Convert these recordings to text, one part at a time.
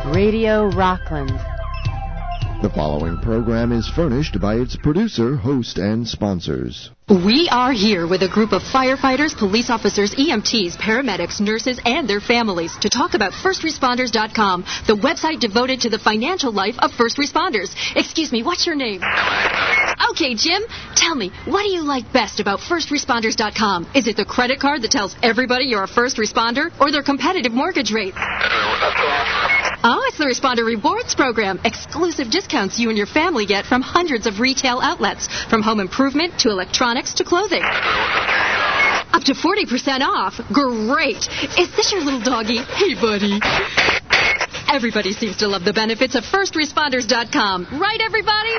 Radio Rockland. The following program is furnished by its producer, host, and sponsors. We are here with a group of firefighters, police officers, EMTs, paramedics, nurses, and their families to talk about FirstResponders.com, the website devoted to the financial life of first responders. Excuse me, what's your name? Okay, Jim, tell me, what do you like best about FirstResponders.com? Is it the credit card that tells everybody you're a first responder, or their competitive mortgage rate? Oh, it's the Responder Rewards Program. Exclusive discounts you and your family get from hundreds of retail outlets, from home improvement to electronics to clothing. Up to 40% off. Great. Is this your little doggy? Hey, buddy. Everybody seems to love the benefits of FirstResponders.com. Right, everybody?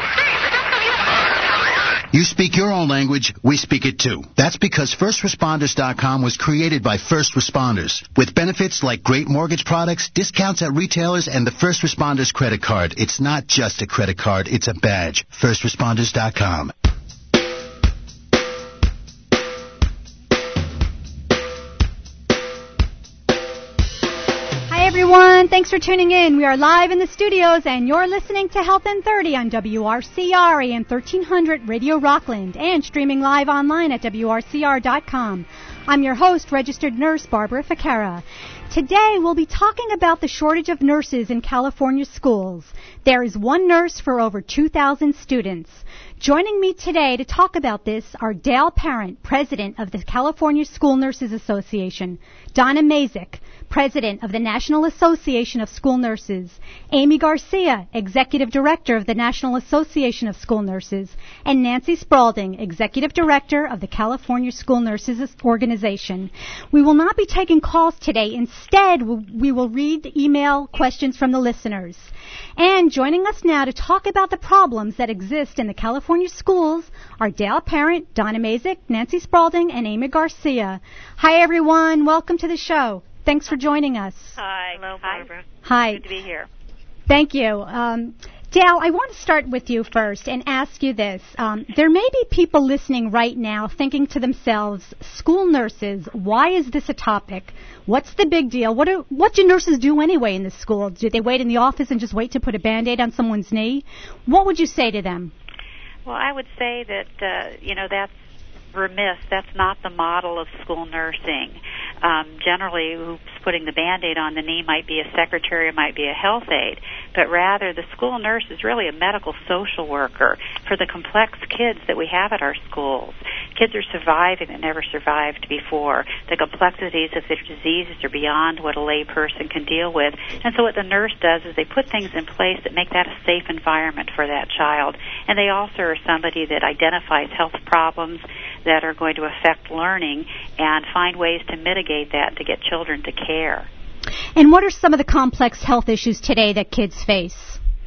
You speak your own language, we speak it too. That's because FirstResponders.com was created by first responders. With benefits like great mortgage products, discounts at retailers, and the First Responders credit card. It's not just a credit card, it's a badge. FirstResponders.com. Everyone, thanks for tuning in. We are live in the studios, and you're listening to Health in 30 on WRCR AM 1300 Radio Rockland and streaming live online at WRCR.com. I'm your host, registered nurse Barbara Ficara. Today, we'll be talking about the shortage of nurses in California schools. There is one nurse for over 2,000 students. Joining me today to talk about this are Dale Parent, president of the California School Nurses Association, Donna Mazik, president of the National Association of School Nurses, Amy Garcia, executive director of the National Association of School Nurses, and Nancy Spaulding, executive director of the California School Nurses Organization. We will not be taking calls today. Instead, we will read email questions from the listeners. And joining us now to talk about the problems that exist in the California schools are Dale Parent, Donna Mazik, Nancy Spaulding, and Amy Garcia. Hi, everyone. Welcome to the show. Thanks for joining us. Hi. Hello, Barbara. Hi. Good to be here. Thank you. Dale, I want to start with you first and ask you this. There may be people listening right now thinking to themselves, school nurses, why is this a topic? What's the big deal? What do nurses do anyway in the school? Do they wait in the office and just wait to put a Band-Aid on someone's knee? What would you say to them? Well, I would say that, that's remiss. That's not the model of school nursing. Generally, who's putting the Band-Aid on the knee might be a secretary, it might be a health aide, but rather the school nurse is really a medical social worker for the complex kids that we have at our schools. Kids are surviving that never survived before. The complexities of their diseases are beyond what a lay person can deal with. And so what the nurse does is they put things in place that make that a safe environment for that child. And they also are somebody that identifies health problems that are going to affect learning and find ways to mitigate that to get children to care. And what are some of the complex health issues today that kids face?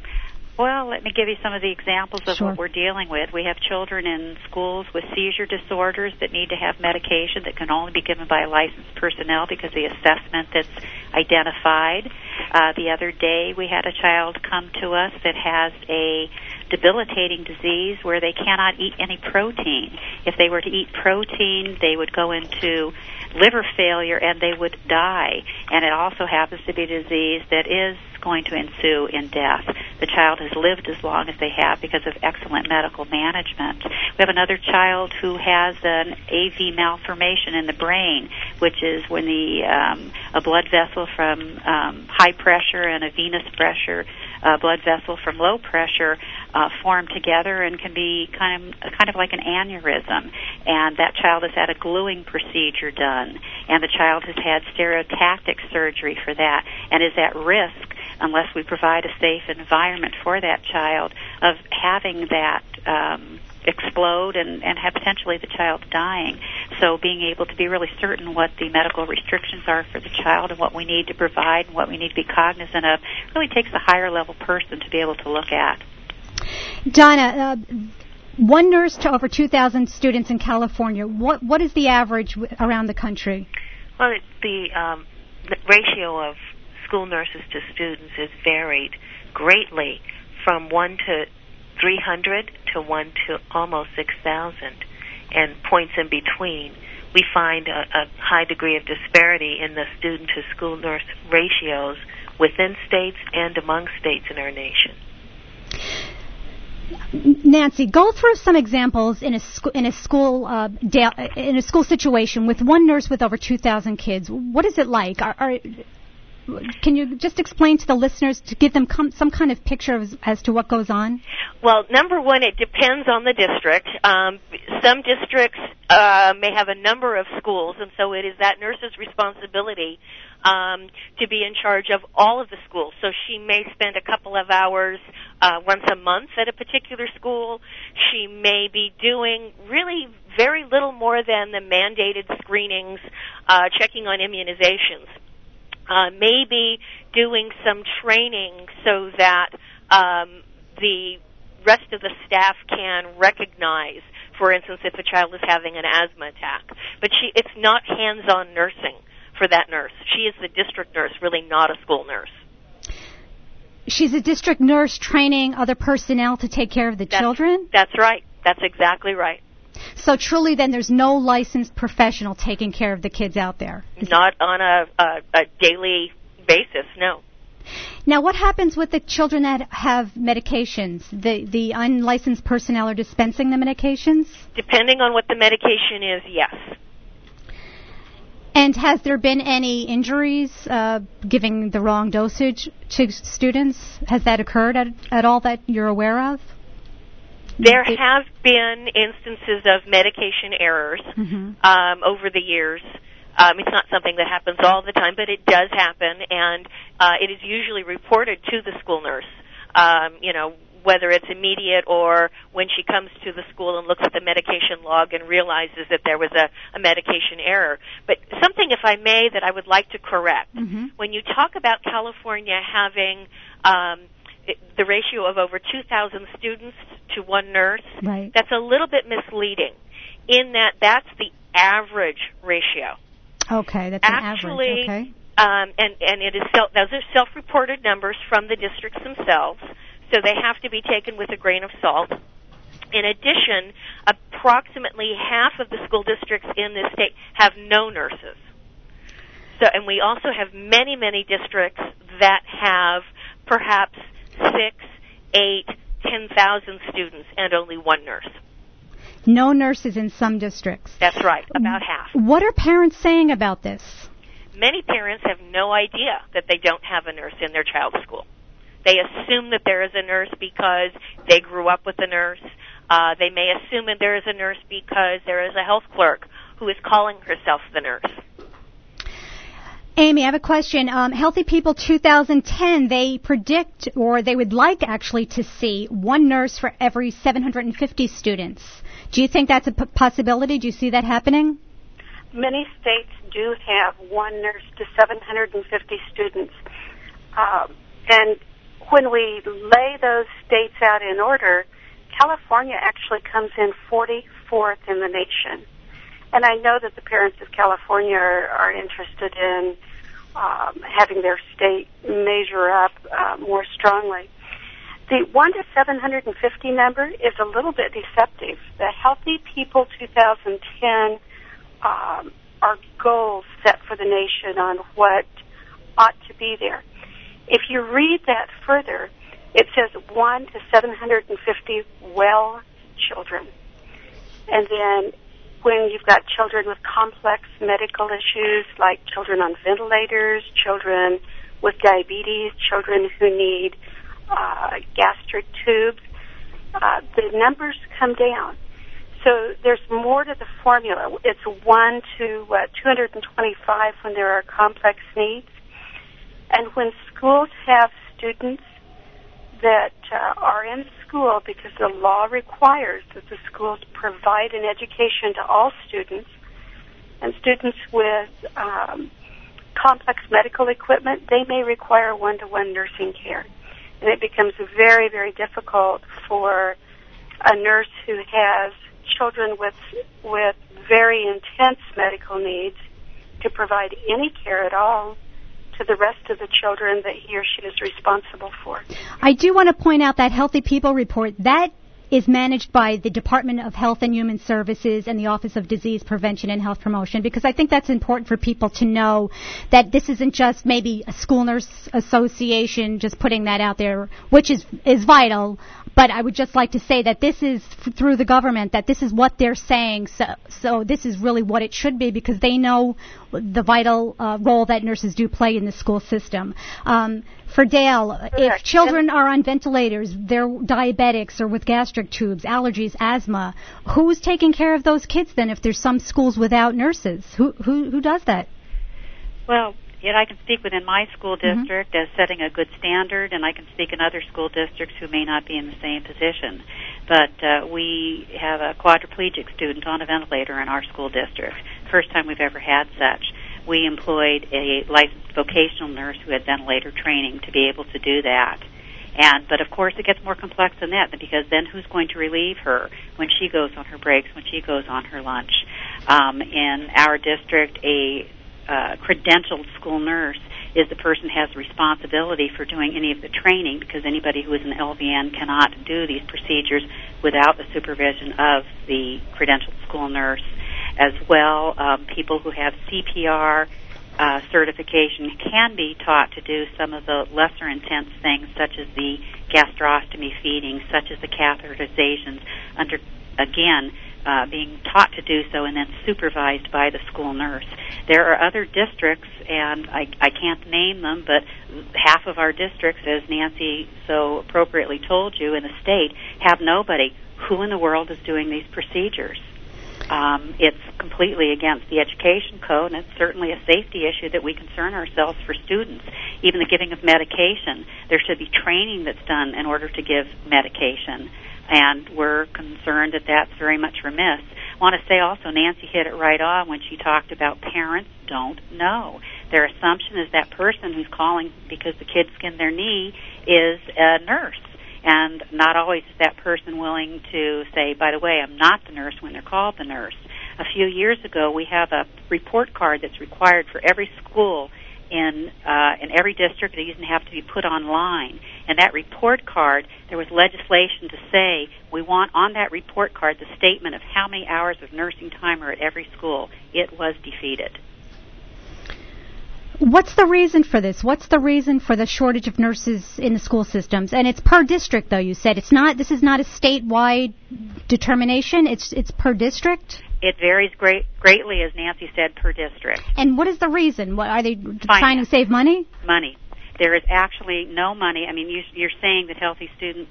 Well, let me give you some of the examples of Sure. what we're dealing with. We have children in schools with seizure disorders that need to have medication that can only be given by licensed personnel because of the assessment that's identified. The other day we had a child come to us that has a debilitating disease where they cannot eat any protein. If they were to eat protein, they would go into liver failure and they would die. And it also happens to be a disease that is going to ensue in death. The child has lived as long as they have because of excellent medical management. We have another child who has an AV malformation in the brain, which is when a blood vessel from high pressure and a venous pressure blood vessel from low pressure form together and can be kind of like an aneurysm. And that child has had a gluing procedure done, and the child has had stereotactic surgery for that, and is at risk unless we provide a safe environment for that child of having that explode and have potentially the child dying. So being able to be really certain what the medical restrictions are for the child and what we need to provide and what we need to be cognizant of really takes a higher level person to be able to look at. Donna, one nurse to over 2,000 students in California. What is the average around the country? Well, the ratio of school nurses to students is varied greatly from 1 to 300 to 1 to almost 6,000, and points in between. We find a high degree of disparity in the student-to-school nurse ratios within states and among states in our nation. Nancy, go through some examples in a school situation with one nurse with over 2,000 kids. What is it like? Can you just explain to the listeners to give them some kind of picture as to what goes on? Well, number one, it depends on the district. Some districts may have a number of schools, and so it is that nurse's responsibility to be in charge of all of the schools. So she may spend a couple of hours once a month at a particular school. She may be doing really very little more than the mandated screenings, checking on immunizations. Maybe doing some training so that the rest of the staff can recognize, for instance, if a child is having an asthma attack. But it's not hands-on nursing for that nurse. She is the district nurse, really not a school nurse. She's a district nurse training other personnel to take care of the children? That's right. That's exactly right. So truly then there's no licensed professional taking care of the kids out there? Not on a daily basis, no. Now what happens with the children that have medications? The unlicensed personnel are dispensing the medications? Depending on what the medication is, yes. And has there been any injuries giving the wrong dosage to students? Has that occurred at all that you're aware of? There have been instances of medication errors over the years. It's not something that happens all the time, but it does happen, and it is usually reported to the school nurse, whether it's immediate or when she comes to the school and looks at the medication log and realizes that there was a medication error. But something, if I may, that I would like to correct. When you talk about California having the ratio of over 2,000 students to one nurse, right, that's a little bit misleading in that that's the average ratio. Okay, that's actually, an average. Okay. And it is those are self-reported numbers from the districts themselves, so they have to be taken with a grain of salt. In addition, approximately half of the school districts in this state have no nurses. So, and we also have many, many districts that have perhaps 6, 8, 10,000 students and only one nurse. No nurses in some districts. That's right, about half. What are parents saying about this? Many parents have no idea that they don't have a nurse in their child's school. They assume that there is a nurse because they grew up with a nurse. They may assume that there is a nurse because there is a health clerk who is calling herself the nurse. Amy, I have a question. Healthy People 2010, they predict, or they would like actually to see one nurse for every 750 students. Do you think that's a possibility? Do you see that happening? Many states do have one nurse to 750 students. And when we lay those states out in order, California actually comes in 44th in the nation. And I know that the parents of California are interested in having their state measure up more strongly. The 1 to 750 number is a little bit deceptive. The Healthy People 2010 are goals set for the nation on what ought to be there. If you read that further, it says 1 to 750 well children. And then when you've got children with complex medical issues like children on ventilators, children with diabetes, children who need gastric tubes, the numbers come down. So there's more to the formula. It's 1 to 225 when there are complex needs. And when schools have students that are in school because the law requires that the schools provide an education to all students, and students with complex medical equipment, they may require one-to-one nursing care. And it becomes very, very difficult for a nurse who has children with very intense medical needs to provide any care at all to the rest of the children that he or she is responsible for. I do want to point out that Healthy People report, that is managed by the Department of Health and Human Services and the Office of Disease Prevention and Health Promotion, because I think that's important for people to know that this isn't just maybe a school nurse association just putting that out there, which is vital. But I would just like to say that this is through the government, that this is what they're saying. So this is really what it should be, because they know the vital role that nurses do play in the school system. For Dale, if children are on ventilators, they're diabetics or with gastric tubes, allergies, asthma, who's taking care of those kids then if there's some schools without nurses? Who does that? Well, I can speak within my school district as setting a good standard, and I can speak in other school districts who may not be in the same position. But we have a quadriplegic student on a ventilator in our school district. First time we've ever had such. We employed a licensed vocational nurse who had ventilator training to be able to do that. But of course it gets more complex than that, because then who's going to relieve her when she goes on her breaks, when she goes on her lunch? In our district, a credentialed school nurse is the person who has responsibility for doing any of the training, because anybody who is an LVN cannot do these procedures without the supervision of the credentialed school nurse. As well, people who have CPR certification can be taught to do some of the lesser intense things, such as the gastrostomy feeding, such as the catheterizations, being taught to do so and then supervised by the school nurse. There are other districts, and I can't name them, but half of our districts, as Nancy so appropriately told you, in the state, have nobody. Who in the world is doing these procedures? It's completely against the education code, and it's certainly a safety issue that we concern ourselves for students. Even the giving of medication, there should be training that's done in order to give medication, and we're concerned that that's very much remiss. I want to say also, Nancy hit it right on when she talked about parents don't know. Their assumption is that person who's calling because the kid skinned their knee is a nurse. And not always is that person willing to say, by the way, I'm not the nurse when they're called the nurse. A few years ago, we have a report card that's required for every school in every district. They even have to be put online. And that report card, there was legislation to say we want on that report card the statement of how many hours of nursing time are at every school. It was defeated. What's the reason for this? What's the reason for the shortage of nurses in the school systems? And it's per district, though. You said it's not. This is not a statewide determination. It's per district. It varies greatly, as Nancy said, per district. And what is the reason? What are they trying to save money? Money. There is actually no money. I mean, you're saying that Healthy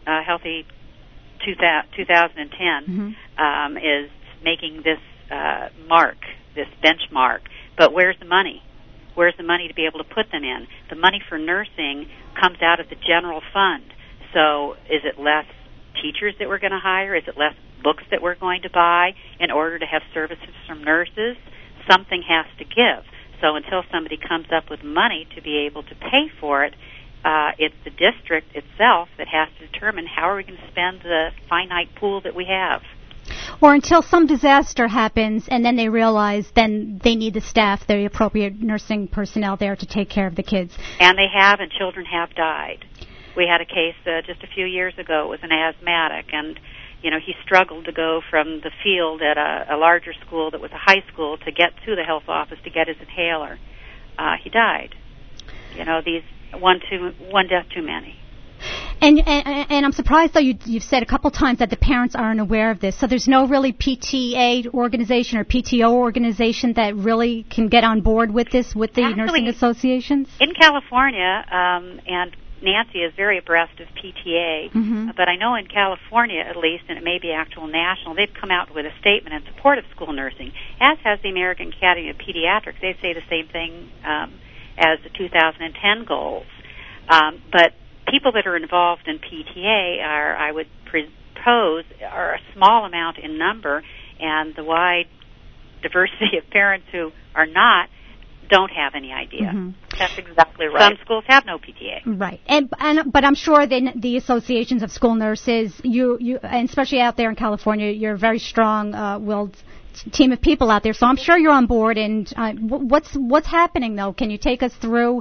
2010 is making this this benchmark. But where's the money? Where's the money to be able to put them in? The money for nursing comes out of the general fund. So is it less teachers that we're going to hire? Is it less books that we're going to buy in order to have services from nurses? Something has to give. So until somebody comes up with money to be able to pay for it, it's the district itself that has to determine how are we going to spend the finite pool that we have. Or until some disaster happens and then they realize then they need the staff, the appropriate nursing personnel there to take care of the kids. And they have, and children have died. We had a case just a few years ago. It was an asthmatic, and he struggled to go from the field at a larger school that was a high school to get to the health office to get his inhaler. He died. These one death too many. And I'm surprised, though, you've said a couple times that the parents aren't aware of this. So there's no really PTA organization or PTO organization that really can get on board with this, with the nursing associations? In California, and Nancy is very abreast of PTA, but I know in California, at least, and it may be actual national, they've come out with a statement in support of school nursing, as has the American Academy of Pediatrics. They say the same thing as the 2010 goals. But people that are involved in PTA are, I would propose, are a small amount in number, and the wide diversity of parents who are not don't have any idea. That's exactly right. Some schools have no PTA. Right, but I'm sure the associations of school nurses, you and especially out there in California, you're a very strong-willed team of people out there. So I'm sure you're on board. And what's happening though? Can you take us through?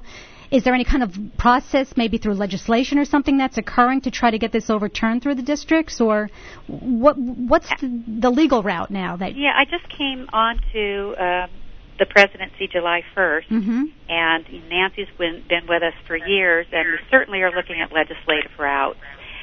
is there any kind of process, maybe through legislation or something that's occurring to try to get this overturned through the districts, or what's the legal route now? Yeah, I just came on to the presidency July 1st, and Nancy's been with us for years, and we certainly are looking at legislative routes.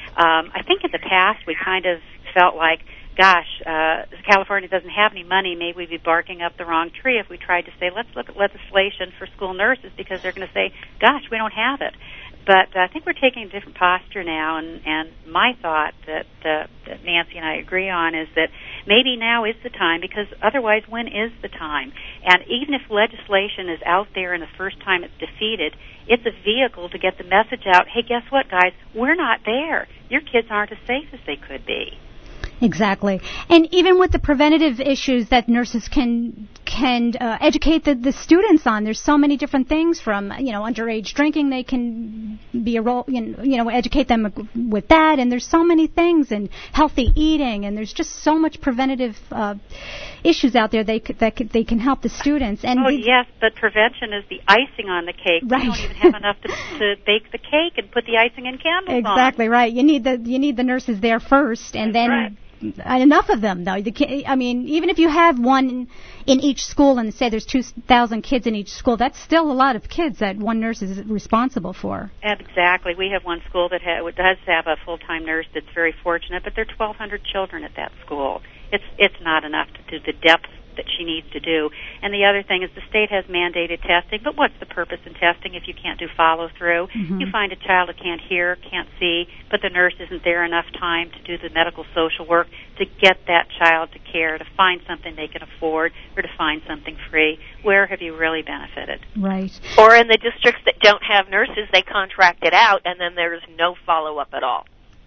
I think in the past we kind of felt like, gosh, California doesn't have any money. Maybe we'd be barking up the wrong tree if we tried to say, let's look at legislation for school nurses, because they're going to say, gosh, we don't have it. But I think we're taking a different posture now, and my thought that Nancy and I agree on is that maybe now is the time, because otherwise when is the time? And even if legislation is out there and the first time it's defeated, it's a vehicle to get the message out, hey, guess what, guys, we're not there. Your kids aren't as safe as they could be. Exactly. And even with the preventative issues that nurses can educate the students on, there's so many different things from, underage drinking, they can be a role, educate them with that, and there's so many things, and healthy eating, and there's just so much preventative issues out there that they can help the students. And yes, but prevention is the icing on the cake. Right. We don't even have enough to bake the cake and put the icing in candles Exactly, on. right. You need the nurses there first, and then right. Enough of them, though. Even if you have one in each school and say there's 2,000 kids in each school, that's still a lot of kids that one nurse is responsible for. Exactly. We have one school that does have a full-time nurse that's very fortunate, but there are 1,200 children at that school. It's not enough to do the depth that she needs to do. And the other thing is the state has mandated testing, but what's the purpose in testing if you can't do follow-through? You find a child that can't hear, can't see, but the nurse isn't there enough time to do the medical social work to get that child to care, to find something they can afford, or to find something free. Where have you really benefited? Right. Or in the districts that don't have nurses, they contract it out, and then there's no follow-up at all.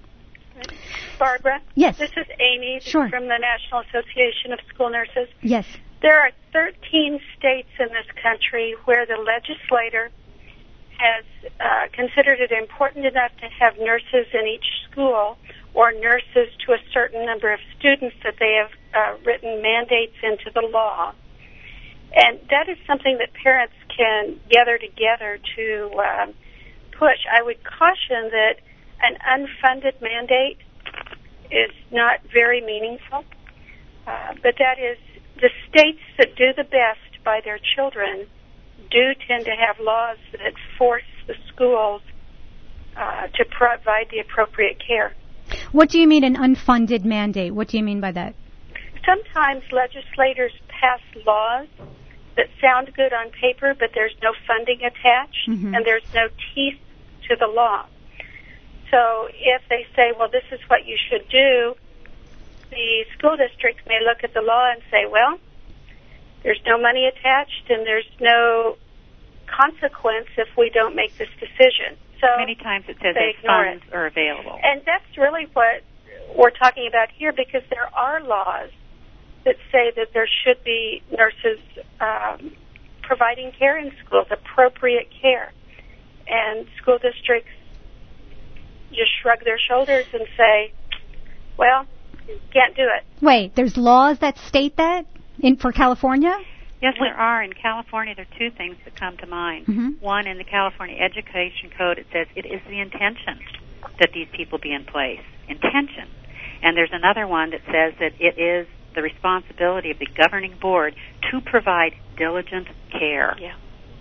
Barbara? Yes. This is Amy Sure. from the National Association of School Nurses. Yes. There are 13 states in this country where the legislator has considered it important enough to have nurses in each school, or nurses to a certain number of students, that they have written mandates into the law. And that is something that parents can gather together to push. I would caution that an unfunded mandate is not very meaningful, but that is, the states that do the best by their children do tend to have laws that force the schools to provide the appropriate care. What do you mean an unfunded mandate? What do you mean by that? Sometimes legislators pass laws that sound good on paper, but there's no funding attached, and there's no teeth to the law. So if they say, well, this is what you should do, the school districts may look at the law and say, well, there's no money attached and there's no consequence if we don't make this decision. So many times it says they that funds are available. And that's really what we're talking about here, because there are laws that say that there should be nurses providing care in schools, appropriate care. And school districts just shrug their shoulders and say, well, can't do it. Wait, there's laws that state that for California? Yes, there are. In California, there are two things that come to mind. One, in the California Education Code, it says it is the intention that these people be in place. Intention. And there's another one that says that it is the responsibility of the governing board to provide diligent care. Yeah.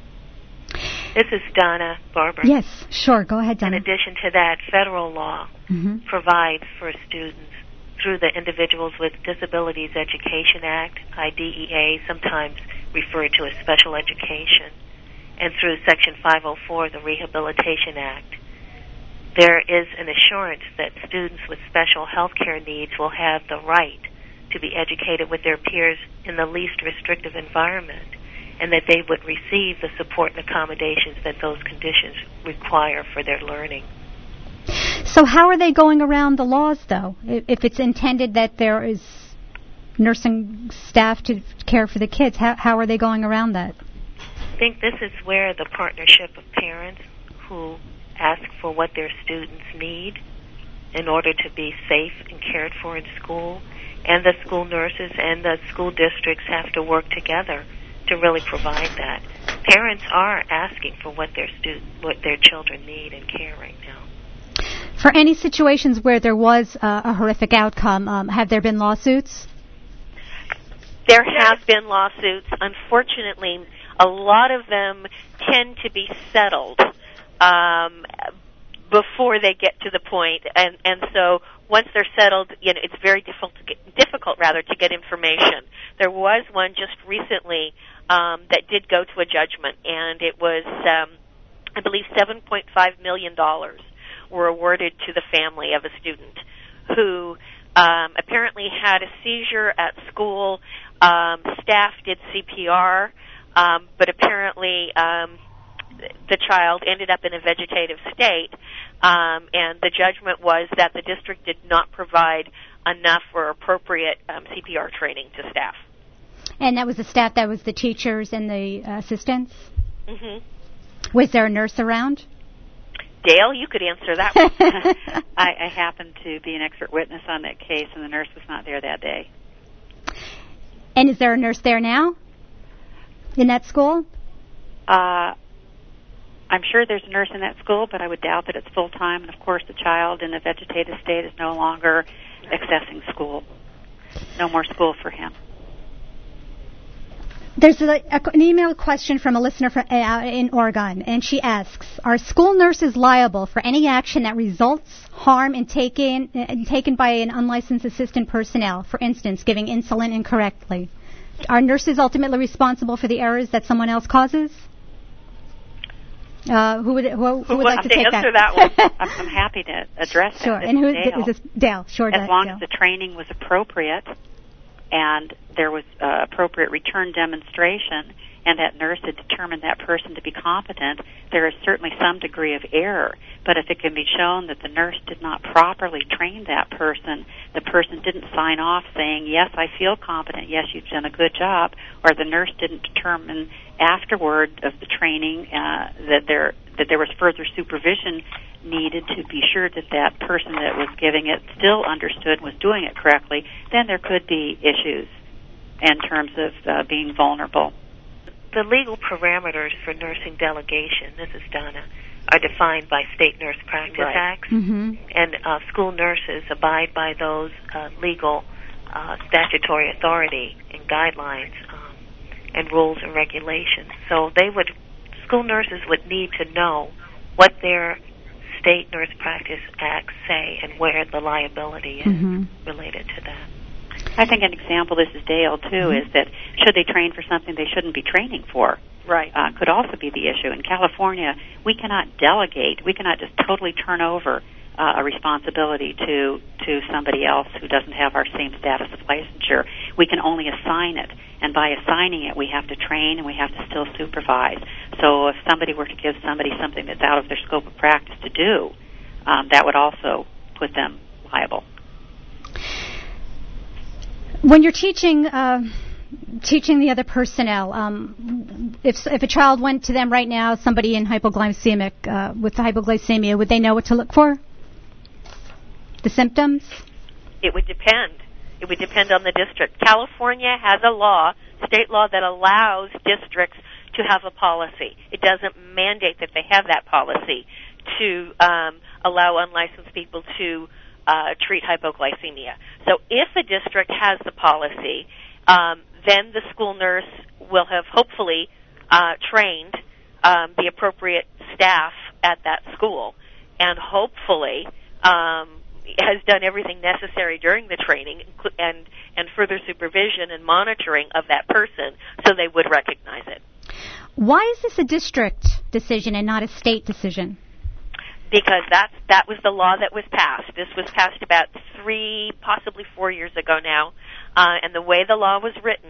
This is Donna, Barbara. Yes, sure. Go ahead, Donna. In addition to that, federal law provides for students through the Individuals with Disabilities Education Act, IDEA, sometimes referred to as special education, and through Section 504 of the Rehabilitation Act. There is an assurance that students with special health care needs will have the right to be educated with their peers in the least restrictive environment, and that they would receive the support and accommodations that those conditions require for their learning. So how are they going around the laws, though, if it's intended that there is nursing staff to care for the kids? How are they going around that? I think this is where the partnership of parents who ask for what their students need in order to be safe and cared for in school, and the school nurses and the school districts have to work together to really provide that. parents are asking for what their children need in care right now. For any situations where there was a horrific outcome, have there been lawsuits? There have been lawsuits. Unfortunately, a lot of them tend to be settled before they get to the point, and so once they're settled, it's very difficult to get information. There was one just recently that did go to a judgment, and it was, I believe, $7.5 million were awarded to the family of a student who apparently had a seizure at school. Staff did CPR, but apparently the child ended up in a vegetative state, and the judgment was that the district did not provide enough or appropriate CPR training to staff. And that was the staff, that was the teachers and the assistants? Mm-hmm. Was there a nurse around? Dale, you could answer that one. I happened to be an expert witness on that case, and the nurse was not there that day. And is there a nurse there now in that school? I'm sure there's a nurse in that school, but I would doubt that it's full-time. And, of course, the child in the vegetative state is no longer accessing school. No more school for him. There's an email question from a listener in Oregon, and she asks, are school nurses liable for any action that results harm in taken by an unlicensed assistant personnel, for instance, giving insulin incorrectly? Are nurses ultimately responsible for the errors that someone else causes? Who would like to take answer that one? I'm happy to address sure. that. And who is this? Dale. Sure. As long Dale. as the training was appropriate and there was appropriate return demonstration, and that nurse had determined that person to be competent, there is certainly some degree of error. But if it can be shown that the nurse did not properly train that person, the person didn't sign off saying, yes, I feel competent, yes, you've done a good job, or the nurse didn't determine afterward of the training that there was further supervision needed to be sure that that person that was giving it still understood and was doing it correctly, then there could be issues in terms of being vulnerable. The legal parameters for nursing delegation, this is Donna, are defined by State Nurse Practice Acts, and school nurses abide by those legal statutory authority and guidelines and rules and regulations. So school nurses would need to know what their State Nurse Practice Acts say and where the liability is related to that. I think an example, this is Dale too, is that should they train for something they shouldn't be training for? Right. Could also be the issue. In California, we cannot delegate, we cannot just totally turn over a responsibility to somebody else who doesn't have our same status of licensure. We can only assign it, and by assigning it, we have to train and we have to still supervise. So if somebody were to give somebody something that's out of their scope of practice to do, that would also put them liable. When you're teaching the other personnel, if a child went to them right now, somebody in hypoglycemic with hypoglycemia, would they know what to look for? The symptoms? It would depend. It would depend on the district. California has a law, state law, that allows districts to have a policy. It doesn't mandate that they have that policy to allow unlicensed people to treat hypoglycemia. So if a district has the policy, then the school nurse will have hopefully trained the appropriate staff at that school, and hopefully has done everything necessary during the training and further supervision and monitoring of that person so they would recognize it. Why is this a district decision and not a state decision? Because that was the law that was passed. This was passed about 3, possibly 4 years ago now, and the way the law was written,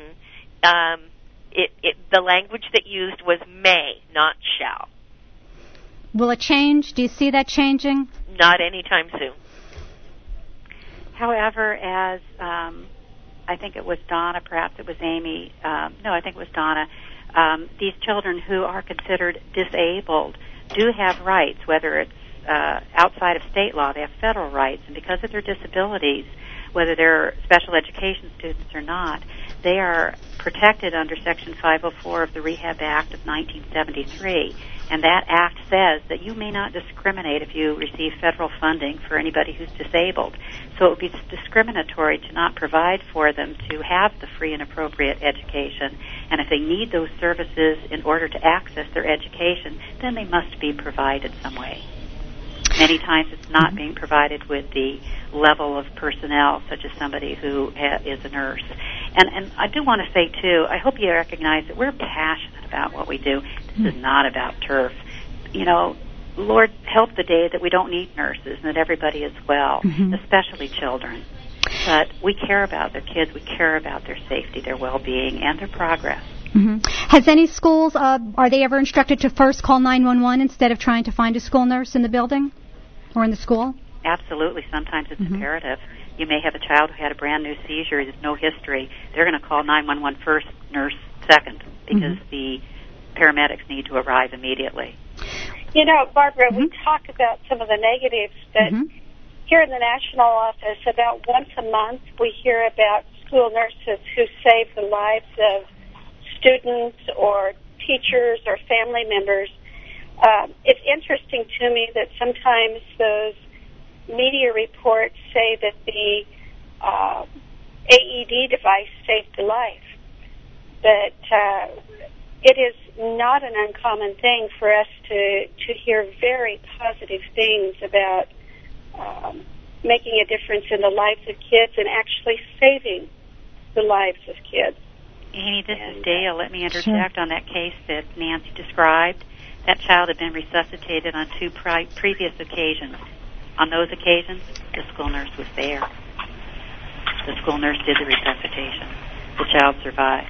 the language that used was may, not shall. Will it change? Do you see that changing? Not anytime soon. However, as I think it was Donna, perhaps it was Amy, no, I think it was Donna, these children who are considered disabled do have rights, whether it's outside of state law. They have federal rights, and because of their disabilities, whether they're special education students or not, they are protected under Section 504 of the Rehab Act of 1973. And that act says that you may not discriminate if you receive federal funding for anybody who's disabled. So it would be discriminatory to not provide for them to have the free and appropriate education. And if they need those services in order to access their education, then they must be provided some way. Many times it's not being provided with the level of personnel, such as somebody who is a nurse. And I do want to say, too, I hope you recognize that we're passionate about what we do. This is not about turf. You know, Lord, help the day that we don't need nurses and that everybody is well, especially children. But we care about their kids. We care about their safety, their well-being, and their progress. Has any schools, are they ever instructed to first call 911 instead of trying to find a school nurse in the building or in the school? Absolutely. Sometimes it's imperative. You may have a child who had a brand new seizure, there's no history. They're going to call 911 first, nurse second, because the paramedics need to arrive immediately. You know, Barbara, we talk about some of the negatives, but here in the national office, about once a month, we hear about school nurses who save the lives of students or teachers or family members. It's interesting to me that sometimes those media reports say that the AED device saved the life. But it is not an uncommon thing for us to hear very positive things about making a difference in the lives of kids and actually saving the lives of kids. Amy, this is Dale. Let me interject on that case that Nancy described. That child had been resuscitated on 2 previous occasions. On those occasions, the school nurse was there. The school nurse did the resuscitation. The child survived.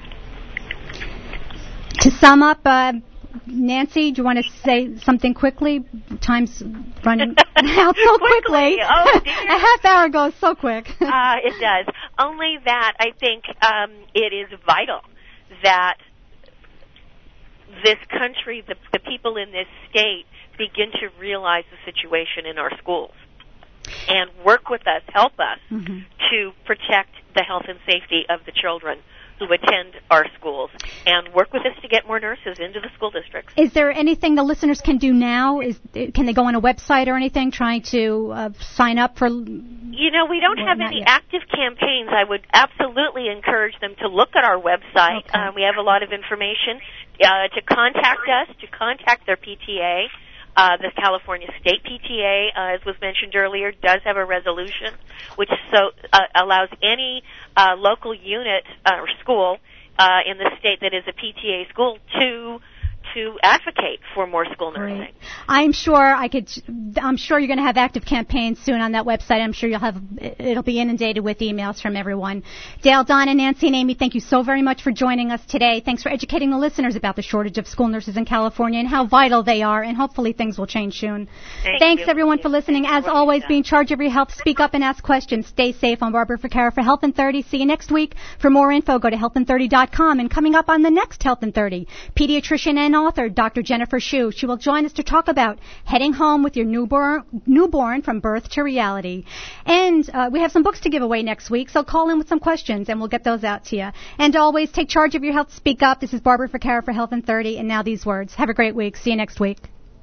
To sum up, Nancy, do you want to say something quickly? Time's running out so quickly. Oh, dear. A half hour goes so quick. It does. Only that I think it is vital that this country, the people in this state, begin to realize the situation in our schools and work with us, help us to protect the health and safety of the children who attend our schools, and work with us to get more nurses into the school districts. Is there anything the listeners can do now? Can they go on a website or anything trying to sign up for? You know, we don't have any active campaigns. I would absolutely encourage them to look at our website. Okay. We have a lot of information to contact us, to contact their PTA. The California State PTA, as was mentioned earlier, does have a resolution which allows any local unit or school in the state that is a PTA school to advocate for more school nursing. Great. I'm sure you're going to have active campaigns soon on that website. I'm sure it'll be inundated with emails from everyone. Dale, Donna, Nancy, and Amy, thank you so very much for joining us today. Thanks for educating the listeners about the shortage of school nurses in California and how vital they are, and hopefully things will change soon. Thanks everyone for listening. As always, be in charge of your health. Speak up and ask questions. Stay safe. I'm Barbara Ficarra for Health in 30. See you next week. For more info, go to healthin30.com. And coming up on the next Health in 30, pediatrician and author Dr. Jennifer Shu. She will join us to talk about heading home with your newborn from birth to reality. And we have some books to give away next week, so call in with some questions and we'll get those out to you. And always take charge of your health. Speak up. This is Barbara Ficarra for Health in 30. And now these words. Have a great week. See you next week.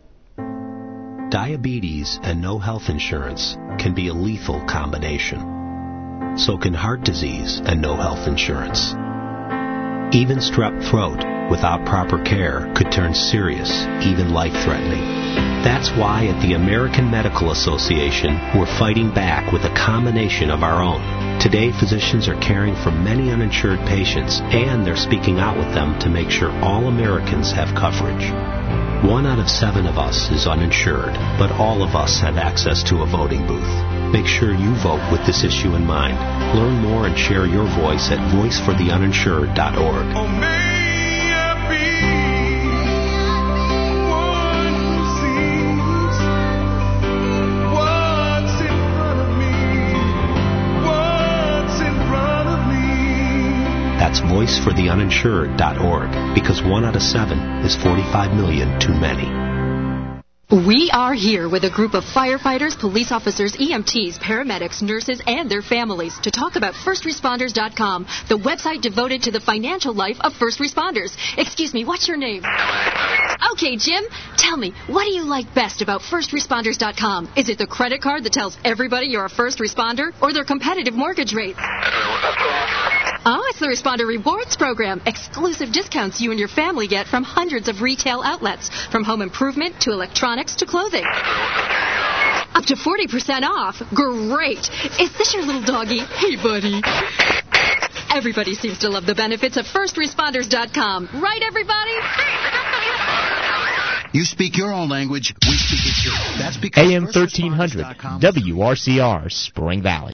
Diabetes and no health insurance can be a lethal combination. So can heart disease and no health insurance. Even strep throat without proper care could turn serious, even life-threatening. That's why at the American Medical Association, we're fighting back with a combination of our own. Today, physicians are caring for many uninsured patients, and they're speaking out with them to make sure all Americans have coverage. 1 out of 7 of us is uninsured, but all of us have access to a voting booth. Make sure you vote with this issue in mind. Learn more and share your voice at voicefortheuninsured.org. Oh, may I be one who sees what's in front of me, what's in front of me. That's voicefortheuninsured.org, because 1 out of 7 is 45 million too many. We are here with a group of firefighters, police officers, EMTs, paramedics, nurses, and their families to talk about FirstResponders.com, the website devoted to the financial life of first responders. Excuse me, what's your name? Okay, Jim, tell me, what do you like best about FirstResponders.com? Is it the credit card that tells everybody you're a first responder, or their competitive mortgage rates? Oh, it's the Responder Rewards Program. Exclusive discounts you and your family get from hundreds of retail outlets, from home improvement to electronics to clothing. Up to 40% off. Great. Is this your little doggy? Hey, buddy. Everybody seems to love the benefits of FirstResponders.com. Right, everybody? You speak your own language, we speak it too. That's because AM 1300, WRCR, Spring Valley.